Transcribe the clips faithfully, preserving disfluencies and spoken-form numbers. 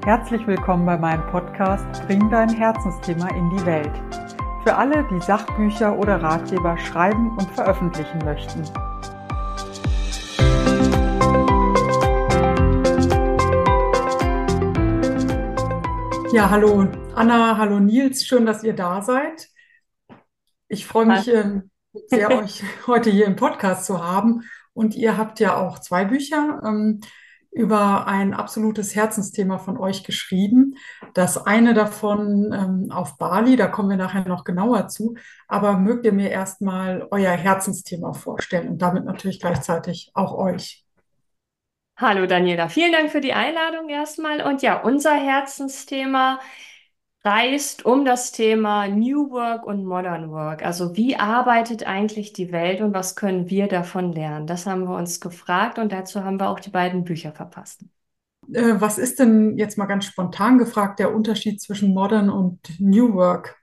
Herzlich willkommen bei meinem Podcast Bring dein Herzensthema in die Welt. Für alle, die Sachbücher oder Ratgeber schreiben und veröffentlichen möchten. Ja, hallo Anna, hallo Nils, schön, dass ihr da seid. Ich freue mich äh, sehr, euch heute hier im Podcast zu haben. Und ihr habt ja auch zwei Bücher ähm, über ein absolutes Herzensthema von euch geschrieben. Das eine davon ähm, auf Bali, da kommen wir nachher noch genauer zu. Aber mögt ihr mir erstmal euer Herzensthema vorstellen und damit natürlich gleichzeitig auch euch? Hallo Daniela, vielen Dank für die Einladung erstmal. Und ja, unser Herzensthema reist um das Thema New Work und Modern Work. Also wie arbeitet eigentlich die Welt und was können wir davon lernen? Das haben wir uns gefragt und dazu haben wir auch die beiden Bücher verfasst. Äh, was ist denn jetzt mal ganz spontan gefragt der Unterschied zwischen Modern und New Work?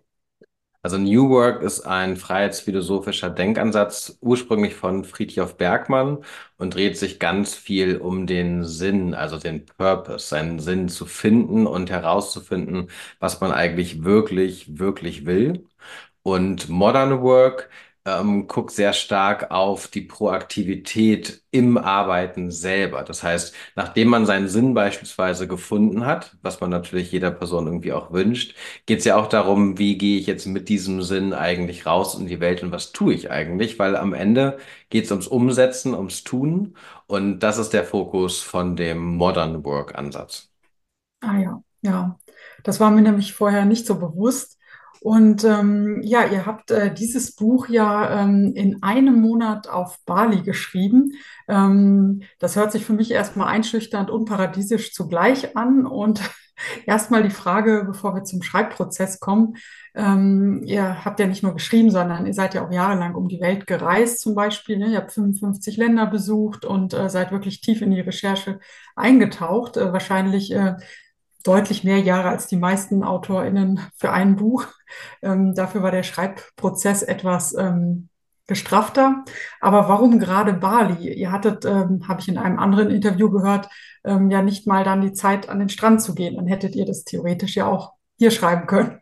Also New Work ist ein freiheitsphilosophischer Denkansatz, ursprünglich von Frithjof Bergmann und dreht sich ganz viel um den Sinn, also den Purpose, seinen Sinn zu finden und herauszufinden, was man eigentlich wirklich, wirklich will. Und Modern Work ähm, guckt sehr stark auf die Proaktivität im Arbeiten selber. Das heißt, nachdem man seinen Sinn beispielsweise gefunden hat, was man natürlich jeder Person irgendwie auch wünscht, geht es ja auch darum, wie gehe ich jetzt mit diesem Sinn eigentlich raus in die Welt und was tue ich eigentlich? Weil am Ende geht es ums Umsetzen, ums Tun und das ist der Fokus von dem Modern Work Ansatz. Ah ja, ja, das war mir nämlich vorher nicht so bewusst. Und ähm, ja, ihr habt äh, dieses Buch ja ähm, in einem Monat auf Bali geschrieben. Ähm, das hört sich für mich erstmal einschüchternd und paradiesisch zugleich an. Und erstmal die Frage, bevor wir zum Schreibprozess kommen. Ähm, ihr habt ja nicht nur geschrieben, sondern ihr seid ja auch jahrelang um die Welt gereist zum Beispiel. Ne? Ihr habt fünfundfünfzig Länder besucht und äh, seid wirklich tief in die Recherche eingetaucht. Äh, wahrscheinlich äh, deutlich mehr Jahre als die meisten AutorInnen für ein Buch. Ähm, dafür war der Schreibprozess etwas ähm, gestrafter. Aber warum gerade Bali? Ihr hattet, ähm, habe ich in einem anderen Interview gehört, ähm, ja nicht mal dann die Zeit, an den Strand zu gehen. Dann hättet ihr das theoretisch ja auch hier schreiben können.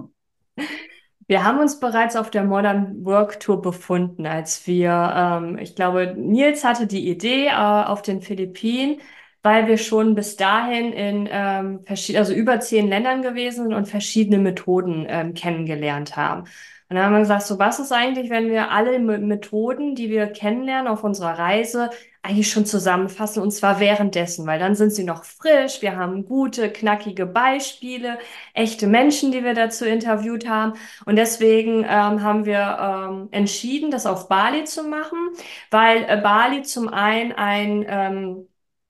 Wir haben uns bereits auf der Modern Work Tour befunden, als wir, ähm, ich glaube, Nils hatte die Idee äh, auf den Philippinen, weil wir schon bis dahin in ähm, verschied- also über zehn Ländern gewesen sind und verschiedene Methoden ähm, kennengelernt haben. Und dann haben wir gesagt, so was ist eigentlich, wenn wir alle M Methoden, die wir kennenlernen auf unserer Reise, eigentlich schon zusammenfassen und zwar währenddessen, weil dann sind sie noch frisch, wir haben gute, knackige Beispiele, echte Menschen, die wir dazu interviewt haben. Und deswegen ähm, haben wir ähm, entschieden, das auf Bali zu machen, weil äh, Bali zum einen ein, ähm,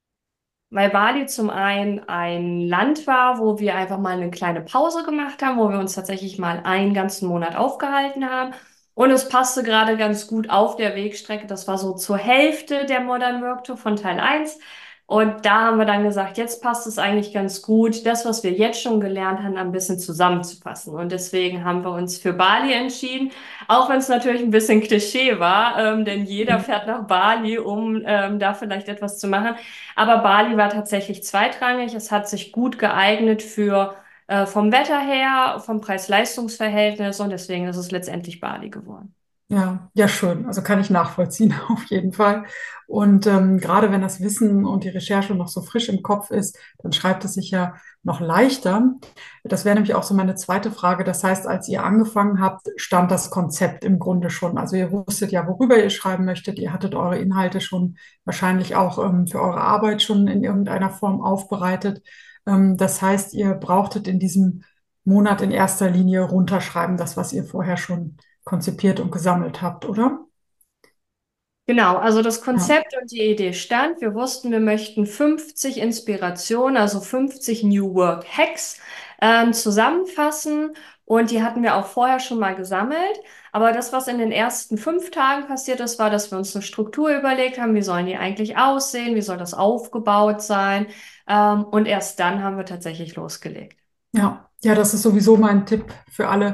weil Bali zum einen ein Land war, wo wir einfach mal eine kleine Pause gemacht haben, wo wir uns tatsächlich mal einen ganzen Monat aufgehalten haben. Und es passte gerade ganz gut auf der Wegstrecke. Das war so zur Hälfte der Modern Work Tour von Teil eins. Und da haben wir dann gesagt, jetzt passt es eigentlich ganz gut, das, was wir jetzt schon gelernt haben, ein bisschen zusammenzufassen. Und deswegen haben wir uns für Bali entschieden, auch wenn es natürlich ein bisschen Klischee war, ähm, denn jeder fährt nach Bali, um ähm, da vielleicht etwas zu machen. Aber Bali war tatsächlich zweitrangig. Es hat sich gut geeignet für äh, vom Wetter her, vom Preis-Leistungs-Verhältnis und deswegen ist es letztendlich Bali geworden. Ja, ja, schön. Also kann ich nachvollziehen, auf jeden Fall. Und ähm, gerade wenn das Wissen und die Recherche noch so frisch im Kopf ist, dann schreibt es sich ja noch leichter. Das wäre nämlich auch so meine zweite Frage. Das heißt, als ihr angefangen habt, stand das Konzept im Grunde schon. Also ihr wusstet ja, worüber ihr schreiben möchtet. Ihr hattet eure Inhalte schon wahrscheinlich auch ähm, für eure Arbeit schon in irgendeiner Form aufbereitet. Ähm, das heißt, ihr brauchtet in diesem Monat in erster Linie runterschreiben, das, was ihr vorher schon konzipiert und gesammelt habt, oder? Genau, also das Ja, Konzept und die Idee stand. Wir wussten, wir möchten fünfzig Inspirationen, also fünfzig New Work Hacks ähm, zusammenfassen. Und die hatten wir auch vorher schon mal gesammelt. Aber das, was in den ersten fünf Tagen passiert ist, war, dass wir uns eine Struktur überlegt haben, wie sollen die eigentlich aussehen, wie soll das aufgebaut sein. Ähm, und erst dann haben wir tatsächlich losgelegt. ja, ja, das ist sowieso mein Tipp für alle.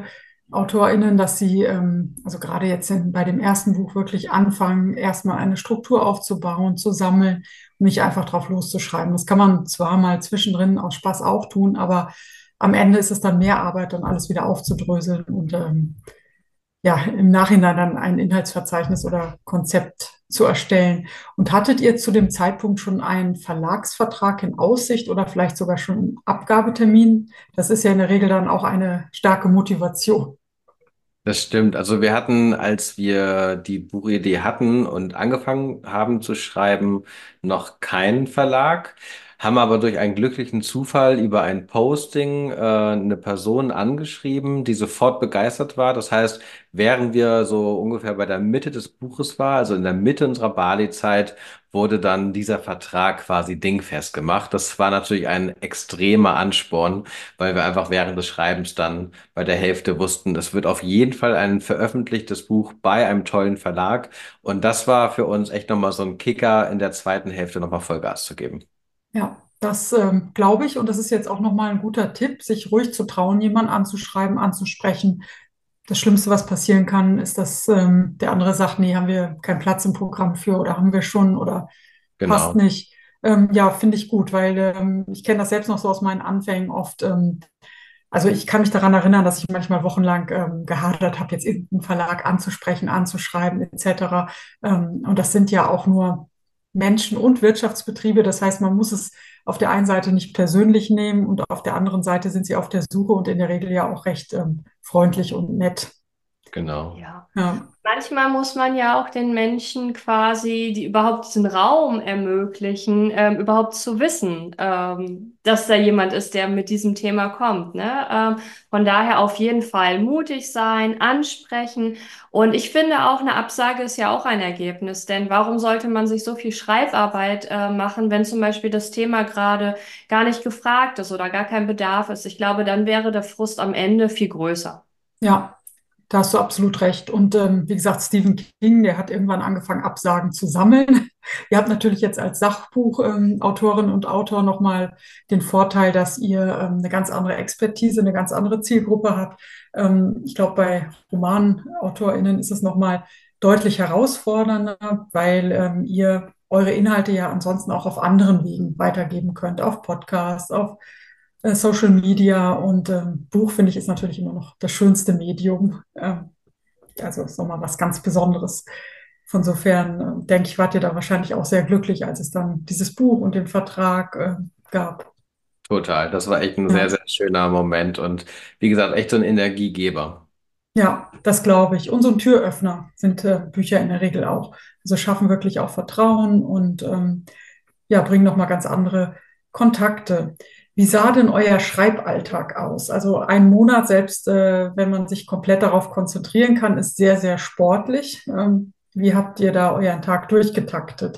AutorInnen, dass sie, ähm, also gerade jetzt in, bei dem ersten Buch wirklich anfangen, erstmal eine Struktur aufzubauen, zu sammeln und nicht einfach drauf loszuschreiben. Das kann man zwar mal zwischendrin aus Spaß auch tun, aber am Ende ist es dann mehr Arbeit, dann alles wieder aufzudröseln und ähm, ja, im Nachhinein dann ein Inhaltsverzeichnis oder Konzept zu erstellen. Und hattet ihr zu dem Zeitpunkt schon einen Verlagsvertrag in Aussicht oder vielleicht sogar schon einen Abgabetermin? Das ist ja in der Regel dann auch eine starke Motivation. Das stimmt. Also wir hatten, als wir die Buchidee hatten und angefangen haben zu schreiben, noch keinen Verlag, haben aber durch einen glücklichen Zufall über ein Posting äh, eine Person angeschrieben, die sofort begeistert war. Das heißt, während wir so ungefähr bei der Mitte des Buches war, also in der Mitte unserer Bali-Zeit, wurde dann dieser Vertrag quasi dingfest gemacht. Das war natürlich ein extremer Ansporn, weil wir einfach während des Schreibens dann bei der Hälfte wussten, es wird auf jeden Fall ein veröffentlichtes Buch bei einem tollen Verlag. Und das war für uns echt nochmal so ein Kicker, in der zweiten Hälfte nochmal Vollgas zu geben. Ja, das ähm, glaube ich. Und das ist jetzt auch nochmal ein guter Tipp, sich ruhig zu trauen, jemanden anzuschreiben, anzusprechen. Das Schlimmste, was passieren kann, ist, dass ähm, der andere sagt, nee, haben wir keinen Platz im Programm für oder haben wir schon oder passt Genau. nicht. Ähm, ja, finde ich gut, weil ähm, ich kenne das selbst noch so aus meinen Anfängen oft. Ähm, also ich kann mich daran erinnern, dass ich manchmal wochenlang ähm, gehadert habe, jetzt irgendeinen Verlag anzusprechen, anzuschreiben, et cetera. Ähm, und das sind ja auch nur Menschen und Wirtschaftsbetriebe. Das heißt, man muss es auf der einen Seite nicht persönlich nehmen und auf der anderen Seite sind sie auf der Suche und in der Regel ja auch recht ähm, freundlich und nett. Genau. Ja. Ja, Manchmal muss man ja auch den Menschen quasi, die überhaupt diesen Raum ermöglichen, ähm, überhaupt zu wissen, ähm, dass da jemand ist, der mit diesem Thema kommt, ne? Ähm, von daher auf jeden Fall mutig sein, ansprechen. Und ich finde auch, eine Absage ist ja auch ein Ergebnis, denn warum sollte man sich so viel Schreibarbeit, äh, machen, wenn zum Beispiel das Thema gerade gar nicht gefragt ist oder gar kein Bedarf ist? Ich glaube, dann wäre der Frust am Ende viel größer. ja, da hast du absolut recht. Und ähm, wie gesagt, Stephen King, der hat irgendwann angefangen, Absagen zu sammeln. Ihr habt natürlich jetzt als Sachbuchautorin ähm, Autorin und Autor nochmal den Vorteil, dass ihr ähm, eine ganz andere Expertise, eine ganz andere Zielgruppe habt. Ähm, ich glaube, bei RomanautorInnen ist es nochmal deutlich herausfordernder, weil ähm, ihr eure Inhalte ja ansonsten auch auf anderen Wegen weitergeben könnt, auf Podcasts, auf äh, Social Media und ähm, Buch finde ich ist natürlich immer noch das schönste Medium. Ähm, also ist nochmal was ganz Besonderes. Von sofern äh, denke ich, wart ihr da wahrscheinlich auch sehr glücklich, als es dann dieses Buch und den Vertrag äh, gab. Total. Das war echt ein sehr, Ja. sehr schöner Moment und wie gesagt, echt so ein Energiegeber. Ja, das glaube ich. Und so ein Türöffner sind äh, Bücher in der Regel auch. Also schaffen wirklich auch Vertrauen und ähm, ja, bringen nochmal ganz andere Kontakte. Wie sah denn euer Schreiballtag aus? Also ein Monat, selbst äh, wenn man sich komplett darauf konzentrieren kann, ist sehr, sehr sportlich. Ähm, wie habt ihr da euren Tag durchgetaktet?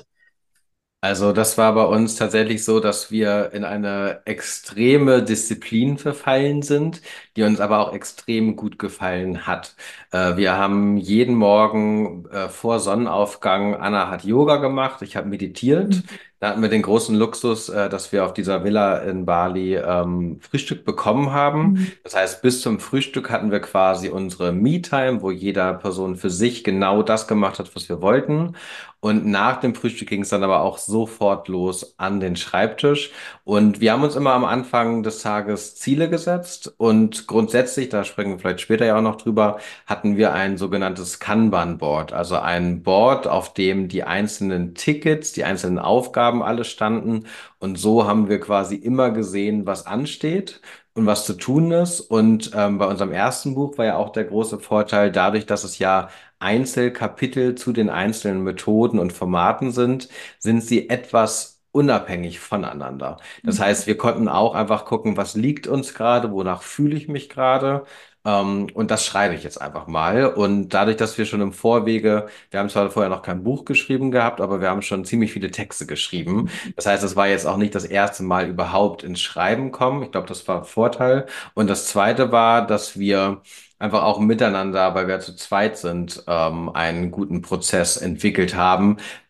Also das war bei uns tatsächlich so, dass wir in eine extreme Disziplin verfallen sind, die uns aber auch extrem gut gefallen hat. Äh, wir haben jeden Morgen äh, vor Sonnenaufgang, Anna hat Yoga gemacht, ich habe meditiert. Da hatten wir den großen Luxus, äh, dass wir auf dieser Villa in Bali ähm, Frühstück bekommen haben. Mhm. Das heißt, bis zum Frühstück hatten wir quasi unsere Me-Time, wo jeder Person für sich genau das gemacht hat, was wir wollten. Und nach dem Frühstück ging es dann aber auch sofort los an den Schreibtisch. Und wir haben uns immer am Anfang des Tages Ziele gesetzt. Und grundsätzlich, da sprechen wir vielleicht später ja auch noch drüber, hatten wir ein sogenanntes Kanban-Board. Also ein Board, auf dem die einzelnen Tickets, die einzelnen Aufgaben alle standen. Und so haben wir quasi immer gesehen, was ansteht und was zu tun ist. Und ähm, bei unserem ersten Buch war ja auch der große Vorteil, dadurch, dass es ja Einzelkapitel zu den einzelnen Methoden und Formaten sind, sind sie etwas unabhängig voneinander. Das heißt, wir konnten auch einfach gucken, was liegt uns gerade, wonach fühle ich mich gerade. Ähm, und das schreibe ich jetzt einfach mal. Und dadurch, dass wir schon im Vorwege, wir haben zwar vorher noch kein Buch geschrieben gehabt, aber wir haben schon ziemlich viele Texte geschrieben. Das heißt, es war jetzt auch nicht das erste Mal überhaupt ins Schreiben kommen. Ich glaube, das war ein Vorteil. Und das zweite war, dass wir einfach auch miteinander, weil wir zu zweit sind, ähm, einen guten Prozess entwickelt haben.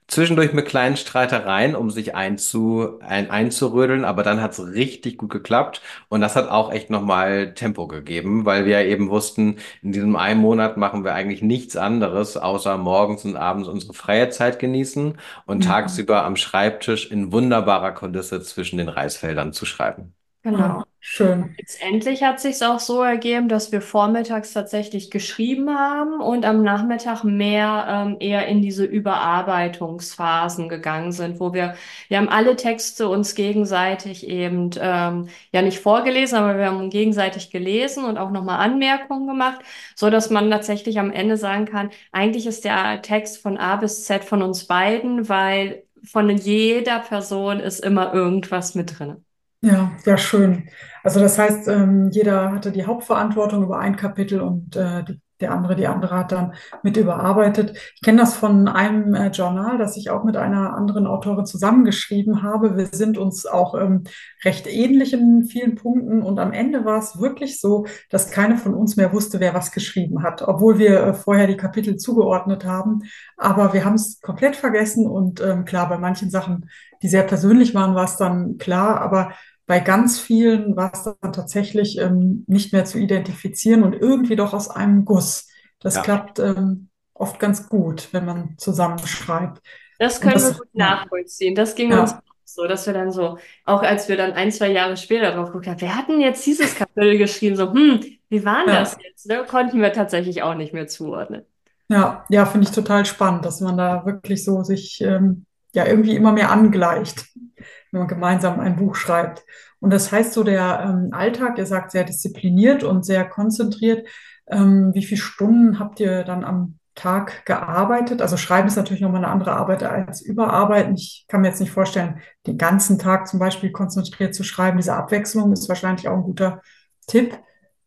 Zwischendurch mit kleinen Streitereien, um sich einzu, ein, einzurödeln, aber dann hat's richtig gut geklappt und das hat auch echt nochmal Tempo gegeben, weil wir eben wussten, in diesem einen Monat machen wir eigentlich nichts anderes, außer morgens und abends unsere freie Zeit genießen und Mhm. tagsüber am Schreibtisch in wunderbarer Kulisse zwischen den Reisfeldern zu schreiben. Genau. Ah, schön. Letztendlich hat sich auch so ergeben, dass wir vormittags tatsächlich geschrieben haben und am Nachmittag mehr ähm, eher in diese Überarbeitungsphasen gegangen sind, wo wir, wir haben alle Texte uns gegenseitig eben ähm, ja nicht vorgelesen, aber wir haben gegenseitig gelesen und auch nochmal Anmerkungen gemacht, so dass man tatsächlich am Ende sagen kann, eigentlich ist der Text von A bis Z von uns beiden, weil von jeder Person ist immer irgendwas mit drin. Ja, ja, schön. Also das heißt, ähm, jeder hatte die Hauptverantwortung über ein Kapitel und äh, die, der andere, die andere hat dann mit überarbeitet. Ich kenne das von einem äh, Journal, das ich auch mit einer anderen Autorin zusammengeschrieben habe. Wir sind uns auch ähm, recht ähnlich in vielen Punkten und am Ende war es wirklich so, dass keine von uns mehr wusste, wer was geschrieben hat, obwohl wir äh, vorher die Kapitel zugeordnet haben. Aber wir haben es komplett vergessen und ähm, klar, bei manchen Sachen, die sehr persönlich waren, war es dann klar, aber bei ganz vielen war es dann tatsächlich ähm, nicht mehr zu identifizieren und irgendwie doch aus einem Guss. Das Ja. klappt ähm, oft ganz gut, wenn man zusammenschreibt. Das Und können wir das, gut ja, nachvollziehen. Das ging uns ja, auch so, dass wir dann so, auch als wir dann ein, zwei Jahre später drauf geguckt haben, wer hat denn jetzt dieses Kapitel geschrieben? So, hm, wie war denn das ja, jetzt? Ne? Konnten wir tatsächlich auch nicht mehr zuordnen. ja, ja, finde ich total spannend, dass man da wirklich so sich ähm, ja irgendwie immer mehr angleicht, wenn man gemeinsam ein Buch schreibt. Und das heißt so, der ähm, Alltag, ihr sagt sehr diszipliniert und sehr konzentriert. Ähm, wie viele Stunden habt ihr dann am Tag gearbeitet? Also Schreiben ist natürlich nochmal eine andere Arbeit als Überarbeiten. Ich kann mir jetzt nicht vorstellen, den ganzen Tag zum Beispiel konzentriert zu schreiben. Diese Abwechslung ist wahrscheinlich auch ein guter Tipp.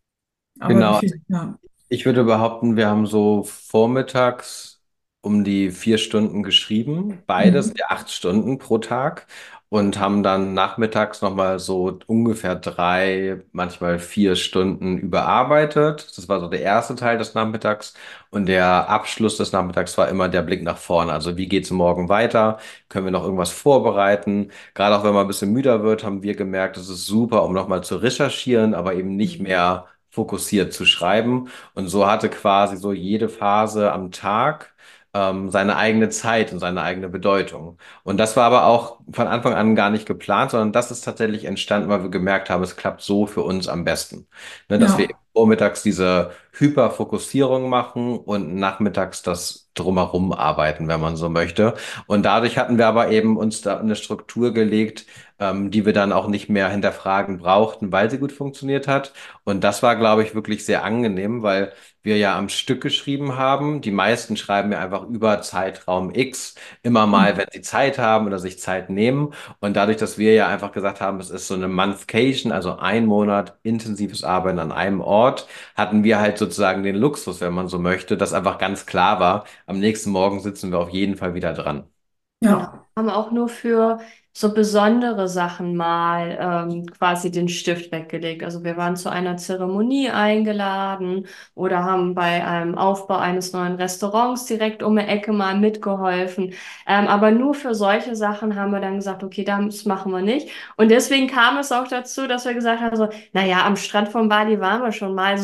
Aber wie Genau. viel? Ja. Ich würde behaupten, wir haben so vormittags um die vier Stunden geschrieben, beides Mhm. ja acht Stunden pro Tag und haben dann nachmittags nochmal so ungefähr drei, manchmal vier Stunden überarbeitet. Das war so der erste Teil des Nachmittags und der Abschluss des Nachmittags war immer der Blick nach vorne. Also wie geht's morgen weiter? Können wir noch irgendwas vorbereiten? Gerade auch wenn man ein bisschen müder wird, haben wir gemerkt, es ist super, um nochmal zu recherchieren, aber eben nicht Mhm. mehr fokussiert zu schreiben. Und so hatte quasi so jede Phase am Tag ähm, seine eigene Zeit und seine eigene Bedeutung. Und das war aber auch von Anfang an gar nicht geplant, sondern das ist tatsächlich entstanden, weil wir gemerkt haben, es klappt so für uns am besten. Ne, dass wir Ja, vormittags diese Hyperfokussierung machen und nachmittags das drumherum arbeiten, wenn man so möchte. Und dadurch hatten wir aber eben uns da eine Struktur gelegt, ähm, die wir dann auch nicht mehr hinterfragen brauchten, weil sie gut funktioniert hat. Und das war, glaube ich, wirklich sehr angenehm, weil wir ja am Stück geschrieben haben. Die meisten schreiben ja einfach über Zeitraum X, immer mal, wenn sie Zeit haben oder sich Zeit nehmen. Und dadurch, dass wir ja einfach gesagt haben, es ist so eine Monthcation, also ein Monat intensives Arbeiten an einem Ort, hatten wir halt sozusagen den Luxus, wenn man so möchte, dass einfach ganz klar war, am nächsten Morgen sitzen wir auf jeden Fall wieder dran. Genau. ja. Haben auch nur für so besondere Sachen mal ähm, quasi den Stift weggelegt. Also wir waren zu einer Zeremonie eingeladen oder haben bei einem Aufbau eines neuen Restaurants direkt um die Ecke mal mitgeholfen. Ähm, aber nur für solche Sachen haben wir dann gesagt, okay, das machen wir nicht. Und deswegen kam es auch dazu, dass wir gesagt haben, so, naja, am Strand von Bali waren wir schon mal.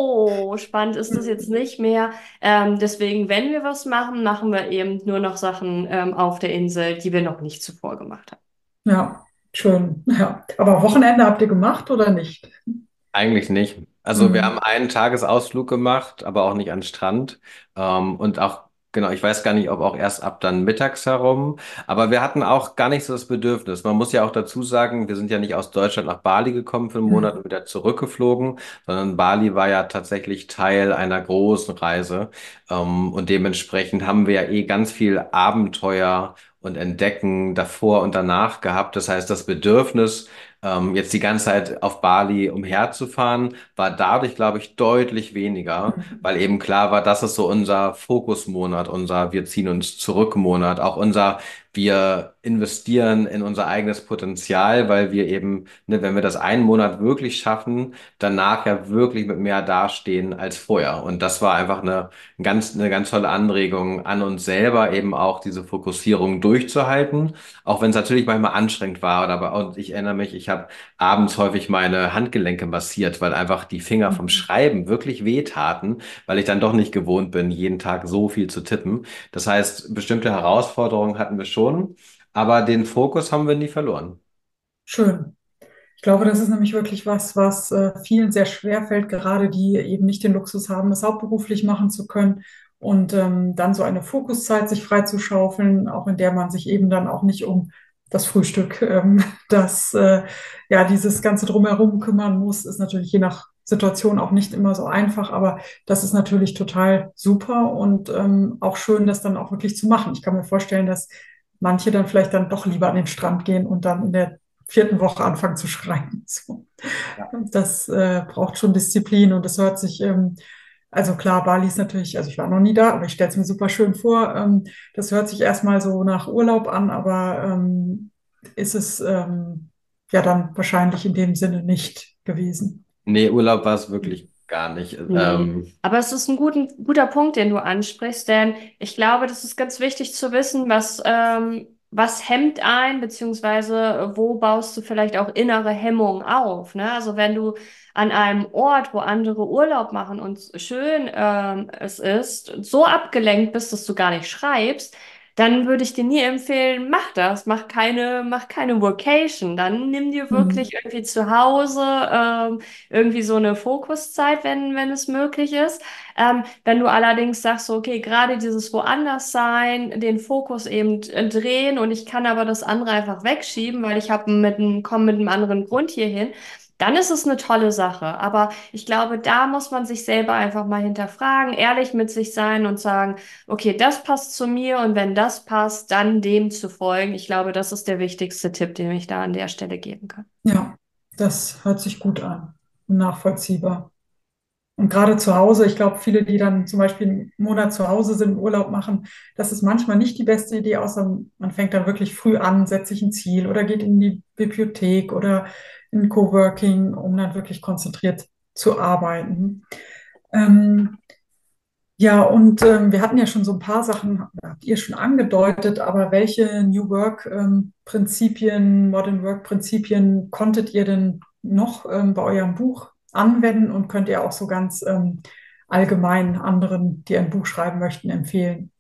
So spannend ist das jetzt nicht mehr. Ähm, deswegen, wenn wir was machen, machen wir eben nur noch Sachen ähm, auf der Insel, die wir noch nicht zuvor gemacht haben. Ja, schön. Ja. Aber Wochenende habt ihr gemacht oder nicht? Eigentlich nicht. Also wir haben Mhm. einen Tagesausflug gemacht, aber auch nicht an den Strand. Ähm, und auch, genau, ich weiß gar nicht, ob auch erst ab dann mittags herum. Aber wir hatten auch gar nicht so das Bedürfnis. Man muss ja auch dazu sagen, wir sind ja nicht aus Deutschland nach Bali gekommen für einen Monat Mhm. und wieder zurückgeflogen, sondern Bali war ja tatsächlich Teil einer großen Reise. Ähm, und dementsprechend haben wir ja eh ganz viel Abenteuer und Entdecken davor und danach gehabt. Das heißt, das Bedürfnis, Ähm, jetzt die ganze Zeit auf Bali umherzufahren, war dadurch, glaube ich, deutlich weniger, weil eben klar war, das ist so unser Fokusmonat, unser Wir ziehen uns zurück Monat, auch unser wir investieren in unser eigenes Potenzial, weil wir eben, ne, wenn wir das einen Monat wirklich schaffen, danach ja wirklich mit mehr dastehen als vorher. Und das war einfach eine ganz, eine ganz tolle Anregung an uns selber, eben auch diese Fokussierung durchzuhalten, auch wenn es natürlich manchmal anstrengend war. Oder aber, und ich erinnere mich, ich habe abends häufig meine Handgelenke massiert, weil einfach die Finger vom Mhm. Schreiben wirklich wehtaten, weil ich dann doch nicht gewohnt bin, jeden Tag so viel zu tippen. Das heißt, bestimmte Herausforderungen hatten wir schon, aber den Fokus haben wir nie verloren. Schön. Ich glaube, das ist nämlich wirklich was, was äh, vielen sehr schwer fällt, gerade die eben nicht den Luxus haben, es hauptberuflich machen zu können und ähm, dann so eine Fokuszeit sich freizuschaufeln, auch in der man sich eben dann auch nicht um das Frühstück, ähm, das äh, ja dieses ganze Drumherum kümmern muss, ist natürlich je nach Situation auch nicht immer so einfach, aber das ist natürlich total super und ähm, auch schön, das dann auch wirklich zu machen. Ich kann mir vorstellen, dass manche dann vielleicht dann doch lieber an den Strand gehen und dann in der vierten Woche anfangen zu schreiben. So. Das äh, braucht schon Disziplin und das hört sich, ähm, also klar, Bali ist natürlich, also ich war noch nie da, aber ich stelle es mir super schön vor. Ähm, das hört sich erstmal so nach Urlaub an, aber ähm, ist es ähm, ja dann wahrscheinlich in dem Sinne nicht gewesen. Nee, Urlaub war es wirklich gar nicht. Nee, Ähm, aber es ist ein guten, guter Punkt, den du ansprichst, denn ich glaube, das ist ganz wichtig zu wissen, was, ähm, was hemmt ein, beziehungsweise wo baust du vielleicht auch innere Hemmungen auf, ne? Also wenn du an einem Ort, wo andere Urlaub machen und schön ähm, es ist, so abgelenkt bist, dass du gar nicht schreibst, dann würde ich dir nie empfehlen, mach das, mach keine, mach keine Workation, dann nimm dir Mhm. wirklich irgendwie zu Hause ähm, irgendwie so eine Fokuszeit, wenn, wenn es möglich ist. Ähm, wenn du allerdings sagst, so, okay, gerade dieses Woanders sein, den Fokus eben äh, drehen und ich kann aber das andere einfach wegschieben, weil ich habe mit einem, komme mit einem anderen Grund hierhin, dann ist es eine tolle Sache. Aber ich glaube, da muss man sich selber einfach mal hinterfragen, ehrlich mit sich sein und sagen, okay, das passt zu mir und wenn das passt, dann dem zu folgen. Ich glaube, das ist der wichtigste Tipp, den ich da an der Stelle geben kann. Ja, das hört sich gut an, nachvollziehbar. Und gerade zu Hause, ich glaube, viele, die dann zum Beispiel einen Monat zu Hause sind, Urlaub machen, das ist manchmal nicht die beste Idee, außer man fängt dann wirklich früh an, setzt sich ein Ziel oder geht in die Bibliothek oder in Coworking, um dann wirklich konzentriert zu arbeiten. Ähm, ja, und ähm, wir hatten ja schon so ein paar Sachen, habt ihr schon angedeutet, aber welche New Work ähm, Prinzipien, Modern Work Prinzipien konntet ihr denn noch ähm, bei eurem Buch anwenden und könnt ihr auch so ganz ähm, allgemein anderen, die ein Buch schreiben möchten, empfehlen?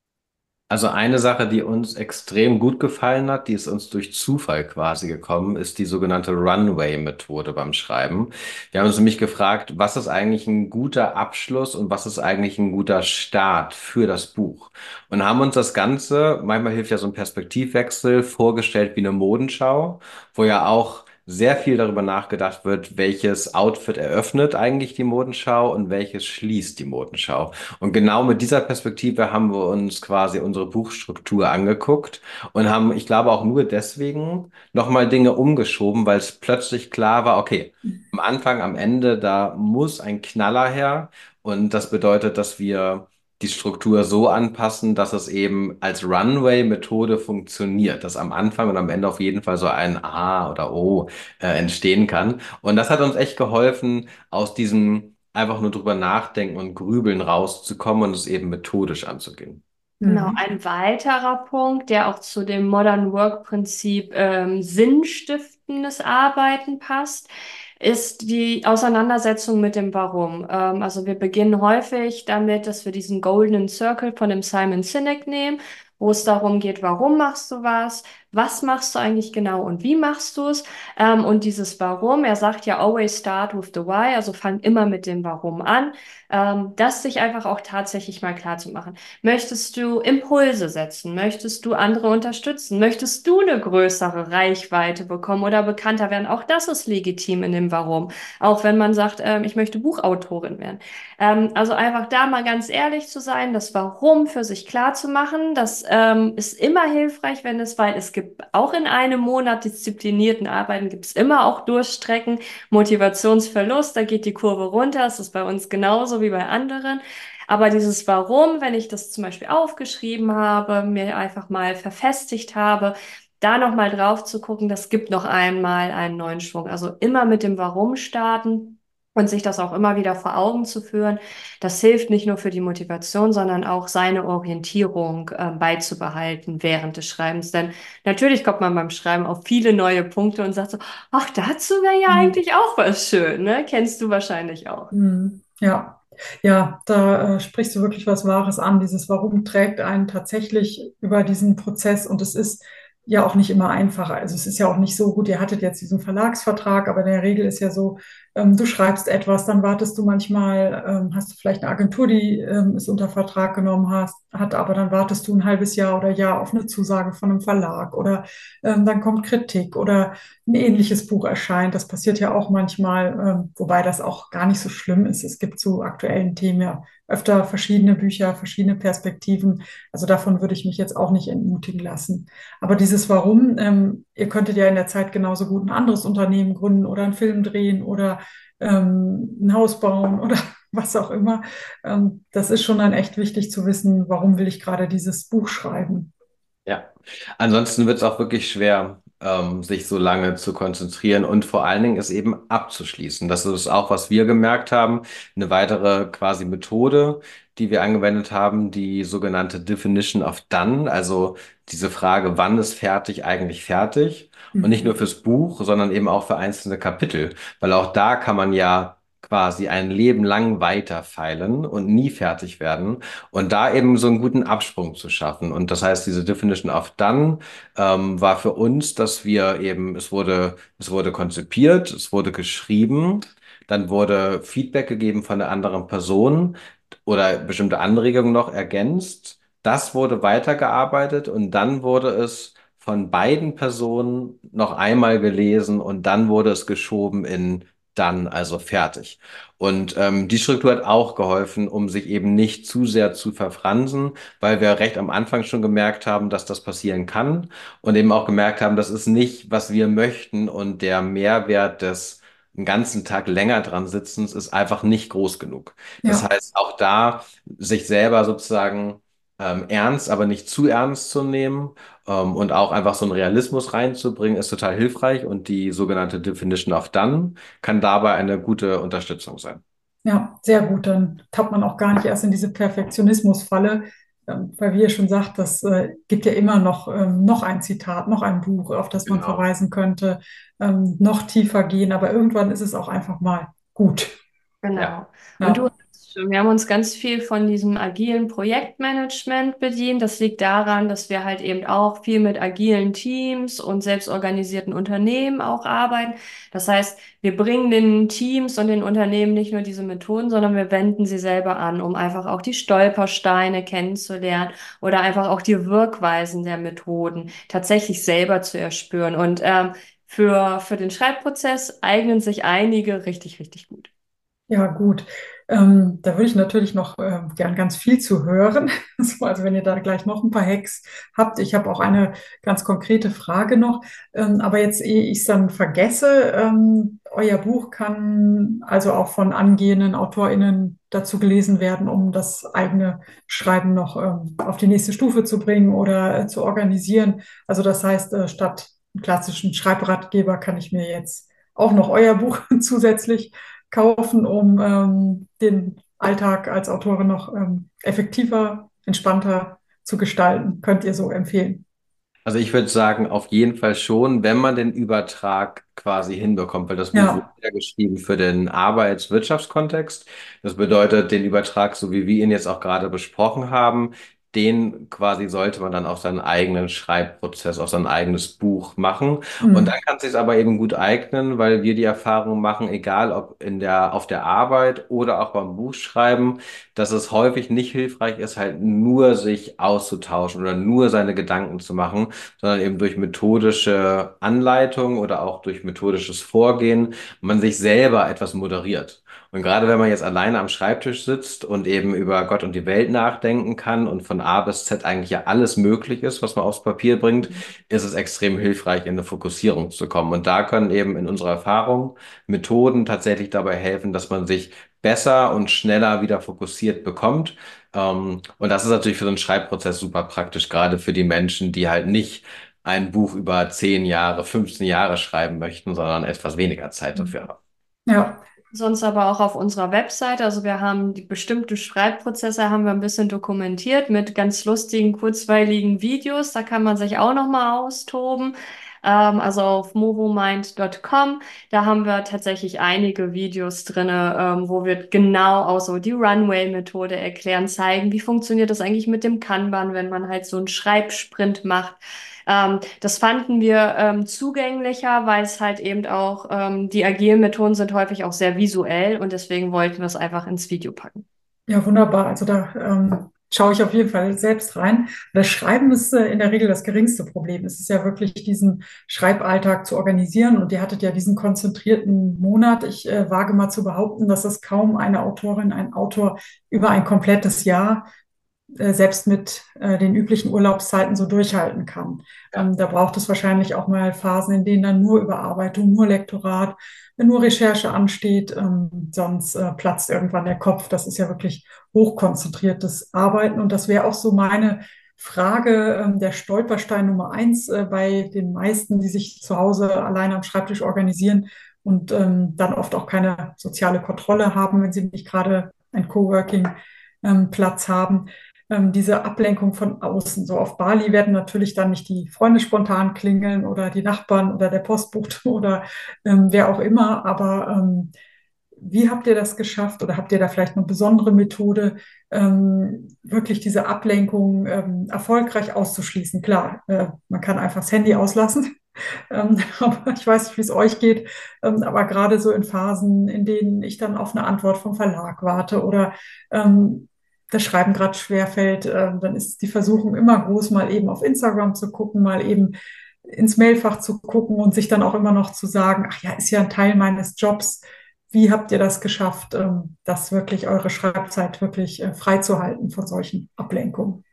Also eine Sache, die uns extrem gut gefallen hat, die ist uns durch Zufall quasi gekommen, ist die sogenannte Runway-Methode beim Schreiben. Wir haben uns nämlich gefragt, was ist eigentlich ein guter Abschluss und was ist eigentlich ein guter Start für das Buch? Und haben uns das Ganze, manchmal hilft ja so ein Perspektivwechsel, vorgestellt wie eine Modenschau, wo ja auch sehr viel darüber nachgedacht wird, welches Outfit eröffnet eigentlich die Modenschau und welches schließt die Modenschau. Und genau mit dieser Perspektive haben wir uns quasi unsere Buchstruktur angeguckt und haben, ich glaube, auch nur deswegen nochmal Dinge umgeschoben, weil es plötzlich klar war, okay, am Anfang, am Ende, da muss ein Knaller her. Und das bedeutet, dass wir die Struktur so anpassen, dass es eben als Runway-Methode funktioniert, dass am Anfang und am Ende auf jeden Fall so ein A oder O äh, entstehen kann. Und das hat uns echt geholfen, aus diesem einfach nur drüber nachdenken und grübeln rauszukommen und es eben methodisch anzugehen. Genau, Mhm. ein weiterer Punkt, der auch zu dem Modern Work Prinzip ähm, sinnstiftendes Arbeiten passt, ist die Auseinandersetzung mit dem Warum. Ähm, also wir beginnen häufig damit, dass wir diesen Golden Circle von dem Simon Sinek nehmen, wo es darum geht, warum machst du was, was machst du eigentlich genau und wie machst du es? Ähm, und dieses Warum, er sagt ja always start with the why, also fang immer mit dem Warum an, ähm, das sich einfach auch tatsächlich mal klar zu machen. Möchtest du Impulse setzen? Möchtest du andere unterstützen? Möchtest du eine größere Reichweite bekommen oder bekannter werden? Auch das ist legitim in dem Warum. Auch wenn man sagt, ähm, ich möchte Buchautorin werden. Ähm, also einfach da mal ganz ehrlich zu sein, das Warum für sich klar zu machen, das ähm, ist immer hilfreich, wenn es, weil es gibt gibt auch in einem Monat disziplinierten Arbeiten, gibt es immer auch Durchstrecken, Motivationsverlust, da geht die Kurve runter, das ist bei uns genauso wie bei anderen. Aber dieses Warum, wenn ich das zum Beispiel aufgeschrieben habe, mir einfach mal verfestigt habe, da nochmal drauf zu gucken, das gibt noch einmal einen neuen Schwung. Also immer mit dem Warum starten und sich das auch immer wieder vor Augen zu führen. Das hilft nicht nur für die Motivation, sondern auch seine Orientierung äh, beizubehalten während des Schreibens. Denn natürlich kommt man beim Schreiben auf viele neue Punkte und sagt so, ach, dazu wäre ja Mhm. eigentlich auch was schön, ne? Kennst du wahrscheinlich auch. Mhm. Ja, ja, da äh, sprichst du wirklich was Wahres an. Dieses Warum trägt einen tatsächlich über diesen Prozess und es ist ja auch nicht immer einfach. Also es ist ja auch nicht so gut, ihr hattet jetzt diesen Verlagsvertrag, aber in der Regel ist ja so, ähm, du schreibst etwas, dann wartest du manchmal, ähm, hast du vielleicht eine Agentur, die ähm, es unter Vertrag genommen hast, hat, aber dann wartest du ein halbes Jahr oder Jahr auf eine Zusage von einem Verlag oder ähm, dann kommt Kritik oder ein ähnliches Buch erscheint. Das passiert ja auch manchmal, ähm, wobei das auch gar nicht so schlimm ist. Es gibt zu aktuellen Themen ja öfter verschiedene Bücher, verschiedene Perspektiven. Also davon würde ich mich jetzt auch nicht entmutigen lassen. Aber dieses Warum, ähm, ihr könntet ja in der Zeit genauso gut ein anderes Unternehmen gründen oder einen Film drehen oder ähm, ein Haus bauen oder was auch immer. Ähm, das ist schon dann echt wichtig zu wissen, warum will ich gerade dieses Buch schreiben. Ja, ansonsten wird es auch wirklich schwer, ähm, sich so lange zu konzentrieren und vor allen Dingen es eben abzuschließen. Das ist auch, was wir gemerkt haben. Eine weitere quasi Methode, die wir angewendet haben, die sogenannte Definition of Done, also diese Frage, wann ist fertig eigentlich fertig? Und nicht nur Mhm. fürs Buch, sondern eben auch für einzelne Kapitel, weil auch da kann man ja quasi ein Leben lang weiterfeilen und nie fertig werden. Und da eben so einen guten Absprung zu schaffen. Und das heißt, diese Definition of Done ähm, war für uns, dass wir eben, es wurde, es wurde konzipiert, es wurde geschrieben, dann wurde Feedback gegeben von der anderen Person oder bestimmte Anregungen noch ergänzt. Das wurde weitergearbeitet und dann wurde es von beiden Personen noch einmal gelesen und dann wurde es geschoben in dann, also fertig. Und ähm, die Struktur hat auch geholfen, um sich eben nicht zu sehr zu verfransen, weil wir recht am Anfang schon gemerkt haben, dass das passieren kann und eben auch gemerkt haben, das ist nicht, was wir möchten und der Mehrwert des einen ganzen Tag länger dran Sitzens ist einfach nicht groß genug. Das Ja. heißt, auch da sich selber sozusagen ähm, ernst, aber nicht zu ernst zu nehmen ähm, und auch einfach so einen Realismus reinzubringen, ist total hilfreich und die sogenannte Definition of Done kann dabei eine gute Unterstützung sein. Ja, sehr gut. Dann tappt man auch gar nicht erst in diese Perfektionismusfalle, ähm, weil wie ihr schon sagt, das äh, gibt ja immer noch, ähm, noch ein Zitat, noch ein Buch, auf das man Genau. verweisen könnte, ähm, noch tiefer gehen. Aber irgendwann ist es auch einfach mal gut. Ja. Genau. Und du Ja. hast schon, wir haben uns ganz viel von diesem agilen Projektmanagement bedient. Das liegt daran, dass wir halt eben auch viel mit agilen Teams und selbstorganisierten Unternehmen auch arbeiten. Das heißt, wir bringen den Teams und den Unternehmen nicht nur diese Methoden, sondern wir wenden sie selber an, um einfach auch die Stolpersteine kennenzulernen oder einfach auch die Wirkweisen der Methoden tatsächlich selber zu erspüren. Und ähm, für, für den Schreibprozess eignen sich einige richtig, richtig gut. Ja, gut. Ähm, da würde ich natürlich noch äh, gern ganz viel zu hören. So, also wenn ihr da gleich noch ein paar Hacks habt. Ich habe auch eine ganz konkrete Frage noch. Ähm, aber jetzt, ehe ich es dann vergesse, ähm, euer Buch kann also auch von angehenden AutorInnen dazu gelesen werden, um das eigene Schreiben noch ähm, auf die nächste Stufe zu bringen oder äh, zu organisieren. Also das heißt, äh, statt einen klassischen Schreibratgeber kann ich mir jetzt auch noch euer Buch zusätzlich kaufen, um ähm, den Alltag als Autorin noch ähm, effektiver, entspannter zu gestalten. Könnt ihr so empfehlen? Also ich würde sagen, auf jeden Fall schon, wenn man den Übertrag quasi hinbekommt, weil das Buch wurde Ja. ja geschrieben für den Arbeits-Wirtschaftskontext. Das bedeutet, den Übertrag, so wie wir ihn jetzt auch gerade besprochen haben, den quasi sollte man dann auf seinen eigenen Schreibprozess, auf sein eigenes Buch machen. Und dann Hm. kann es sich aber eben gut eignen, weil wir die Erfahrung machen, egal ob in der, auf der Arbeit oder auch beim Buchschreiben, dass es häufig nicht hilfreich ist, halt nur sich auszutauschen oder nur seine Gedanken zu machen, sondern eben durch methodische Anleitung oder auch durch methodisches Vorgehen man sich selber etwas moderiert. Und gerade wenn man jetzt alleine am Schreibtisch sitzt und eben über Gott und die Welt nachdenken kann und von A bis Z eigentlich ja alles möglich ist, was man aufs Papier bringt, ist es extrem hilfreich, in eine Fokussierung zu kommen. Und da können eben in unserer Erfahrung Methoden tatsächlich dabei helfen, dass man sich besser und schneller wieder fokussiert bekommt. Ähm, und das ist natürlich für so einen Schreibprozess super praktisch, gerade für die Menschen, die halt nicht ein Buch über zehn Jahre, fünfzehn Jahre schreiben möchten, sondern etwas weniger Zeit dafür haben. Ja, Sonst aber auch auf unserer Website. Also wir haben die bestimmten Schreibprozesse haben wir ein bisschen dokumentiert mit ganz lustigen, kurzweiligen Videos. Da kann man sich auch noch mal austoben. Ähm, also auf movomind Punkt com. Da haben wir tatsächlich einige Videos drinne, ähm, wo wir genau auch so die Runway-Methode erklären, zeigen, wie funktioniert das eigentlich mit dem Kanban, wenn man halt so einen Schreibsprint macht. Ähm, das fanden wir ähm, zugänglicher, weil es halt eben auch, ähm, die agilen Methoden sind häufig auch sehr visuell und deswegen wollten wir es einfach ins Video packen. ja, wunderbar. Also da ähm, schaue ich auf jeden Fall selbst rein. Das Schreiben ist äh, in der Regel das geringste Problem. Es ist ja wirklich diesen Schreiballtag zu organisieren. Und ihr hattet ja diesen konzentrierten Monat. Ich äh, wage mal zu behaupten, dass es kaum eine Autorin, ein Autor über ein komplettes Jahr äh, selbst mit äh, den üblichen Urlaubszeiten so durchhalten kann. Ja. Ähm, da braucht es wahrscheinlich auch mal Phasen, in denen dann nur Überarbeitung, nur Lektorat, nur Recherche ansteht, ähm, sonst äh, platzt irgendwann der Kopf. Das ist ja wirklich hochkonzentriertes Arbeiten und das wäre auch so meine Frage, ähm, der Stolperstein Nummer eins äh, bei den meisten, die sich zu Hause alleine am Schreibtisch organisieren und ähm, dann oft auch keine soziale Kontrolle haben, wenn sie nicht gerade ein Coworking-Platz haben, ähm, diese Ablenkung von außen. So auf Bali werden natürlich dann nicht die Freunde spontan klingeln oder die Nachbarn oder der Postbote oder ähm, wer auch immer. Aber ähm, wie habt ihr das geschafft oder habt ihr da vielleicht eine besondere Methode, ähm, wirklich diese Ablenkung ähm, erfolgreich auszuschließen? Klar, äh, man kann einfach das Handy auslassen. Ähm, aber ich weiß nicht, wie es euch geht. Ähm, aber gerade so in Phasen, in denen ich dann auf eine Antwort vom Verlag warte oder ähm, das Schreiben gerade schwerfällt, ähm, dann ist die Versuchung immer groß, mal eben auf Instagram zu gucken, mal eben ins Mailfach zu gucken und sich dann auch immer noch zu sagen, ach ja, ist ja ein Teil meines Jobs. Wie habt ihr das geschafft, ähm, das wirklich eure Schreibzeit wirklich äh, freizuhalten von solchen Ablenkungen?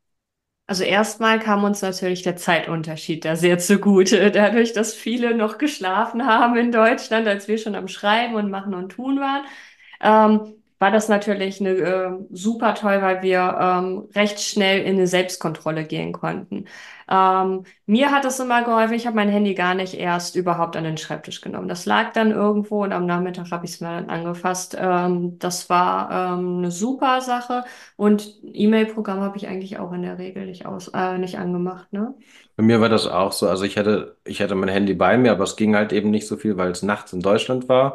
Also erstmal kam uns natürlich der Zeitunterschied da sehr zugute, dadurch, dass viele noch geschlafen haben in Deutschland, als wir schon am Schreiben und Machen und Tun waren. Ähm, war das natürlich eine, äh, super toll, weil wir ähm, recht schnell in eine Selbstkontrolle gehen konnten. Ähm, mir hat es immer geholfen, ich habe mein Handy gar nicht erst überhaupt an den Schreibtisch genommen. Das lag dann irgendwo und am Nachmittag habe ich es mir dann angefasst. Ähm, das war ähm, eine super Sache und E-Mail-Programm habe ich eigentlich auch in der Regel nicht aus, äh, nicht angemacht, ne? Bei mir war das auch so. Also ich hatte, ich hatte mein Handy bei mir, aber es ging halt eben nicht so viel, weil es nachts in Deutschland war.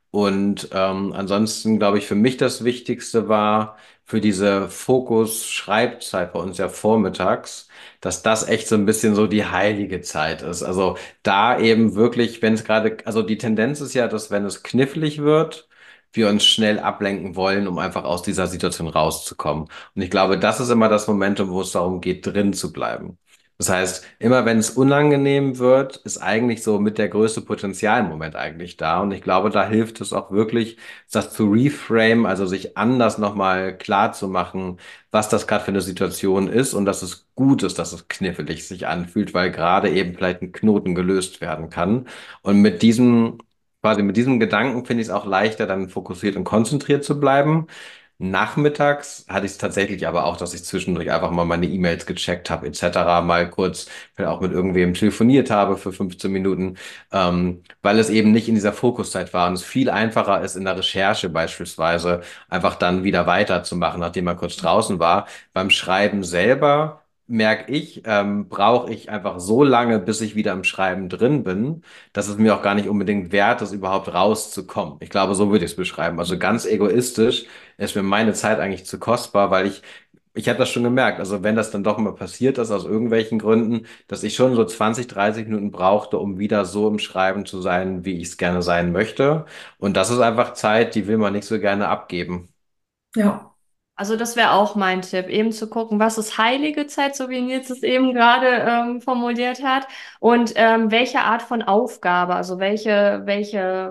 Und ähm, ansonsten glaube ich, für mich das Wichtigste war für diese Fokus-Schreibzeit bei uns ja vormittags, dass das echt so ein bisschen so die heilige Zeit ist. Also da eben wirklich, wenn es gerade, also die Tendenz ist ja, dass wenn es knifflig wird, wir uns schnell ablenken wollen, um einfach aus dieser Situation rauszukommen. Und ich glaube, das ist immer das Momentum, wo es darum geht, drin zu bleiben. Das heißt, immer wenn es unangenehm wird, ist eigentlich so mit der größte Potenzialmoment eigentlich da. Und ich glaube, da hilft es auch wirklich, das zu reframe, also sich anders nochmal klar zu machen, was das gerade für eine Situation ist und dass es gut ist, dass es knifflig sich anfühlt, weil gerade eben vielleicht ein Knoten gelöst werden kann. Und mit diesem, quasi mit diesem Gedanken finde ich es auch leichter, dann fokussiert und konzentriert zu bleiben. Nachmittags hatte ich es tatsächlich aber auch, dass ich zwischendurch einfach mal meine E-Mails gecheckt habe, et cetera, mal kurz vielleicht auch mit irgendwem telefoniert habe für fünfzehn Minuten, ähm, weil es eben nicht in dieser Fokuszeit war und es viel einfacher ist, in der Recherche beispielsweise einfach dann wieder weiterzumachen, nachdem man kurz draußen war. Beim Schreiben selber merke ich, ähm, brauche ich einfach so lange, bis ich wieder im Schreiben drin bin, dass es mir auch gar nicht unbedingt wert ist, überhaupt rauszukommen. Ich glaube, so würde ich es beschreiben. Also ganz egoistisch ist mir meine Zeit eigentlich zu kostbar, weil ich, ich habe das schon gemerkt. Also wenn das dann doch mal passiert ist, aus irgendwelchen Gründen, dass ich schon so zwanzig, dreißig Minuten brauchte, um wieder so im Schreiben zu sein, wie ich es gerne sein möchte. Und das ist einfach Zeit, die will man nicht so gerne abgeben. Ja, Also das wäre auch mein Tipp, eben zu gucken, was ist heilige Zeit, so wie Nils es eben gerade ähm, formuliert hat, und ähm, welche Art von Aufgabe, also welche, welche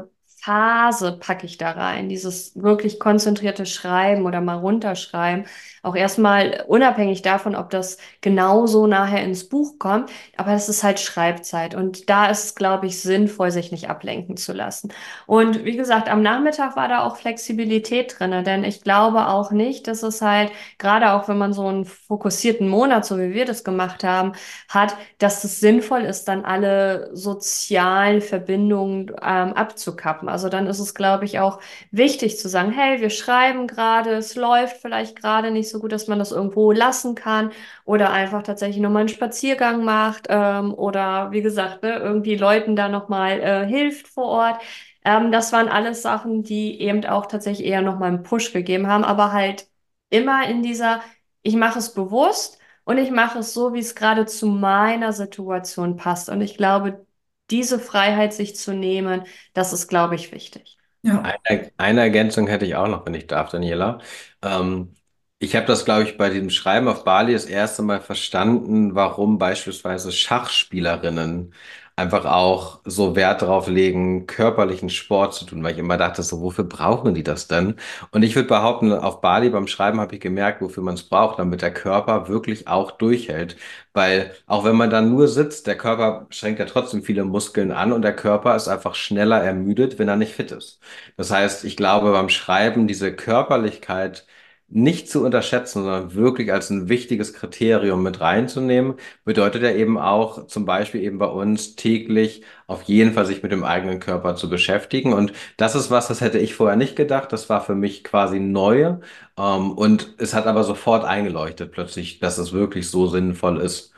Phase packe ich da rein, dieses wirklich konzentrierte Schreiben oder mal runterschreiben. Auch erstmal unabhängig davon, ob das genauso nachher ins Buch kommt, aber es ist halt Schreibzeit und da ist es, glaube ich, sinnvoll, sich nicht ablenken zu lassen. Und wie gesagt, am Nachmittag war da auch Flexibilität drinne, denn ich glaube auch nicht, dass es halt, gerade auch wenn man so einen fokussierten Monat, so wie wir das gemacht haben, hat, dass es sinnvoll ist, dann alle sozialen Verbindungen ähm, abzukappen. Also dann ist es, glaube ich, auch wichtig zu sagen, hey, wir schreiben gerade, es läuft vielleicht gerade nicht so gut, dass man das irgendwo lassen kann oder einfach tatsächlich nochmal einen Spaziergang macht ähm, oder wie gesagt, ne, irgendwie Leuten da nochmal äh, hilft vor Ort. Ähm, das waren alles Sachen, die eben auch tatsächlich eher nochmal einen Push gegeben haben, aber halt immer in dieser, ich mache es bewusst und ich mache es so, wie es gerade zu meiner Situation passt. Und ich glaube, diese Freiheit sich zu nehmen, das ist, glaube ich, wichtig. Ja, Eine, eine Ergänzung hätte ich auch noch, wenn ich darf, Daniela. Ähm, Ich habe das, glaube ich, bei diesem Schreiben auf Bali das erste Mal verstanden, warum beispielsweise Schachspielerinnen einfach auch so Wert darauf legen, körperlichen Sport zu tun, weil ich immer dachte, so, wofür brauchen die das denn? Und ich würde behaupten, auf Bali beim Schreiben habe ich gemerkt, wofür man es braucht, damit der Körper wirklich auch durchhält. Weil auch wenn man dann nur sitzt, der Körper schränkt ja trotzdem viele Muskeln an und der Körper ist einfach schneller ermüdet, wenn er nicht fit ist. Das heißt, ich glaube, beim Schreiben diese Körperlichkeit nicht zu unterschätzen, sondern wirklich als ein wichtiges Kriterium mit reinzunehmen, bedeutet ja eben auch zum Beispiel eben bei uns täglich auf jeden Fall sich mit dem eigenen Körper zu beschäftigen. Und das ist was, das hätte ich vorher nicht gedacht. Das war für mich quasi neu. Ähm, und es hat aber sofort eingeleuchtet plötzlich, dass es wirklich so sinnvoll ist.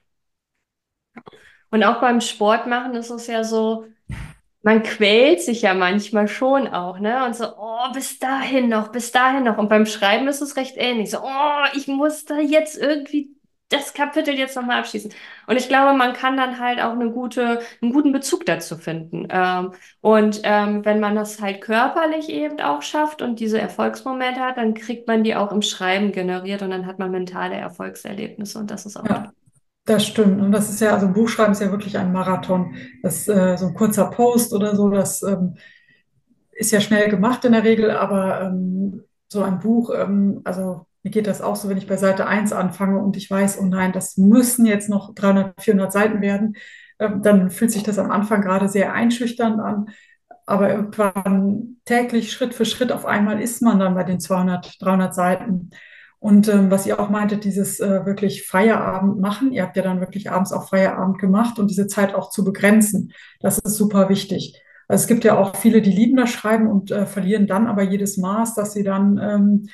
Und auch beim Sport machen ist es ja so, man quält sich ja manchmal schon auch, ne? Und so, oh, bis dahin noch, bis dahin noch. Und beim Schreiben ist es recht ähnlich. So, oh, ich muss da jetzt irgendwie das Kapitel jetzt nochmal abschließen. Und ich glaube, man kann dann halt auch eine gute, einen guten Bezug dazu finden. Ähm, und ähm, wenn man das halt körperlich eben auch schafft und diese Erfolgsmomente hat, dann kriegt man die auch im Schreiben generiert und dann hat man mentale Erfolgserlebnisse und das ist auch toll. ja. Das stimmt. Und das ist ja, also Buchschreiben ist ja wirklich ein Marathon. Das, äh, so ein kurzer Post oder so, das ähm, ist ja schnell gemacht in der Regel, aber ähm, so ein Buch, ähm, also mir geht das auch so, wenn ich bei Seite eins anfange und ich weiß, oh nein, das müssen jetzt noch dreihundert, vierhundert Seiten werden, ähm, dann fühlt sich das am Anfang gerade sehr einschüchternd an. Aber irgendwann täglich, Schritt für Schritt, auf einmal ist man dann bei den zweihundert, dreihundert Seiten. Und ähm, was ihr auch meintet, dieses äh, wirklich Feierabend machen, ihr habt ja dann wirklich abends auch Feierabend gemacht und diese Zeit auch zu begrenzen, das ist super wichtig. Also es gibt ja auch viele, die lieben das Schreiben und äh, verlieren dann aber jedes Maß, dass sie dann ähm,